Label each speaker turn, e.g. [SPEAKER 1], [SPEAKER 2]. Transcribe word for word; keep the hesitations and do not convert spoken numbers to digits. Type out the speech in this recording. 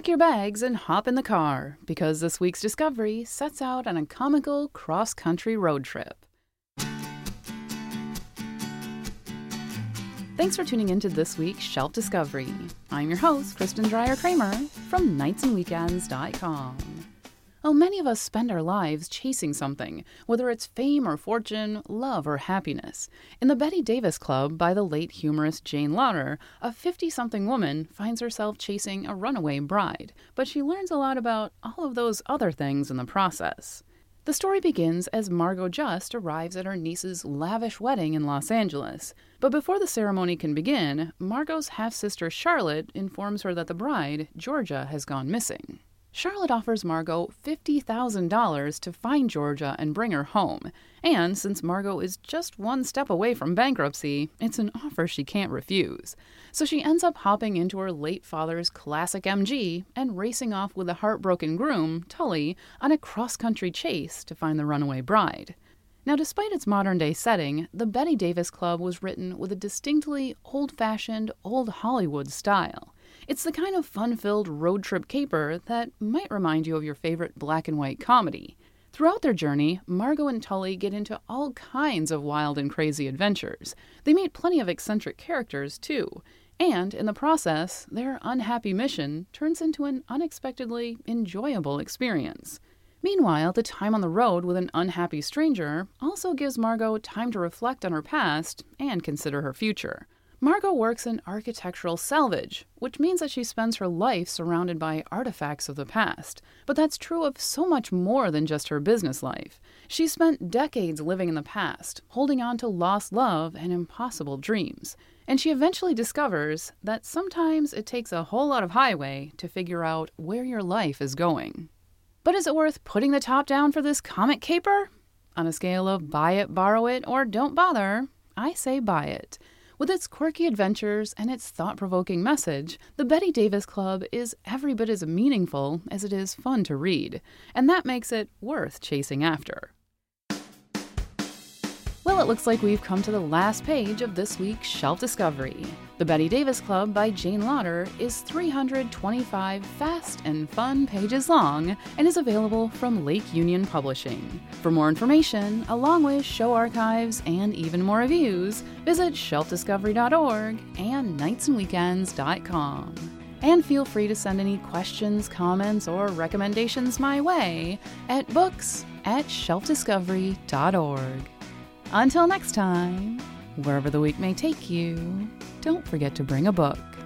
[SPEAKER 1] Pack your bags and hop in the car, because this week's discovery sets out on a comical cross-country road trip. Thanks for tuning into this week's Shelf Discovery. I'm your host, Kristen Dreyer-Kramer from nights and weekends dot com. Oh, many of us spend our lives chasing something, whether it's fame or fortune, love or happiness. In the Bette Davis Club by the late humorist Jane Lauder, a fifty-something woman finds herself chasing a runaway bride, but she learns a lot about all of those other things in the process. The story begins as Margot Just arrives at her niece's lavish wedding in Los Angeles. But before the ceremony can begin, Margot's half-sister Charlotte informs her that the bride, Georgia, has gone missing. Charlotte offers Margot fifty thousand dollars to find Georgia and bring her home. And since Margot is just one step away from bankruptcy, it's an offer she can't refuse. So she ends up hopping into her late father's classic M G and racing off with the heartbroken groom, Tully, on a cross-country chase to find the runaway bride. Now, despite its modern-day setting, the Bette Davis Club was written with a distinctly old-fashioned, old Hollywood style. It's the kind of fun-filled road trip caper that might remind you of your favorite black-and-white comedy. Throughout their journey, Margot and Tully get into all kinds of wild and crazy adventures. They meet plenty of eccentric characters, too. And, in the process, their unhappy mission turns into an unexpectedly enjoyable experience. Meanwhile, the time on the road with an unhappy stranger also gives Margot time to reflect on her past and consider her future. Margot works in architectural salvage, which means that she spends her life surrounded by artifacts of the past. But that's true of so much more than just her business life. She spent decades living in the past, holding on to lost love and impossible dreams. And she eventually discovers that sometimes it takes a whole lot of highway to figure out where your life is going. But is it worth putting the top down for this comic caper? On a scale of buy it, borrow it, or don't bother, I say buy it. With its quirky adventures and its thought-provoking message, the Bette Davis Club is every bit as meaningful as it is fun to read, and that makes it worth chasing after. Well, it looks like we've come to the last page of this week's Shelf Discovery. The Bette Davis Club by Jane Lauder is three hundred twenty-five fast and fun pages long and is available from Lake Union Publishing. For more information, along with show archives and even more reviews, visit shelf discovery dot org and nights and weekends dot com. And feel free to send any questions, comments, or recommendations my way at books at shelf discovery dot org. Until next time, wherever the week may take you, don't forget to bring a book.